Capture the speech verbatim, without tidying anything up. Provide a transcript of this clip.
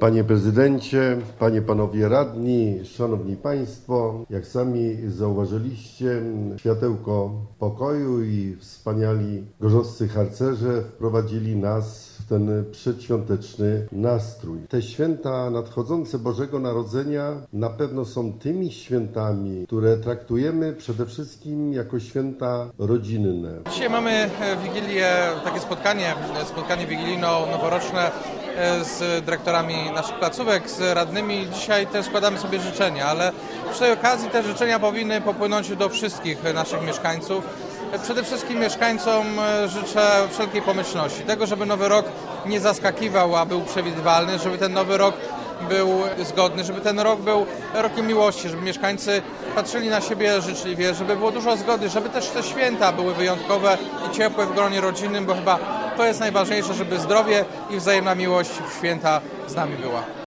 Panie prezydencie, panie, panowie radni, szanowni państwo, jak sami zauważyliście, światełko pokoju i wspaniali gorzowscy harcerze wprowadzili nas w ten przedświąteczny nastrój. Te święta nadchodzące Bożego Narodzenia na pewno są tymi świętami, które traktujemy przede wszystkim jako święta rodzinne. Dzisiaj mamy Wigilię, takie spotkanie, spotkanie wigilijno-noworoczne z dyrektorami naszych placówek, z radnymi. Dzisiaj też składamy sobie życzenia, ale przy tej okazji te życzenia powinny popłynąć do wszystkich naszych mieszkańców. Przede wszystkim mieszkańcom życzę wszelkiej pomyślności, tego, żeby nowy rok nie zaskakiwał, a był przewidywalny, żeby ten nowy rok był zgodny, żeby ten rok był rokiem miłości, żeby mieszkańcy patrzyli na siebie życzliwie, żeby było dużo zgody, żeby też te święta były wyjątkowe i ciepłe w gronie rodzinnym, bo chyba to jest najważniejsze, żeby zdrowie i wzajemna miłość w święta z nami była.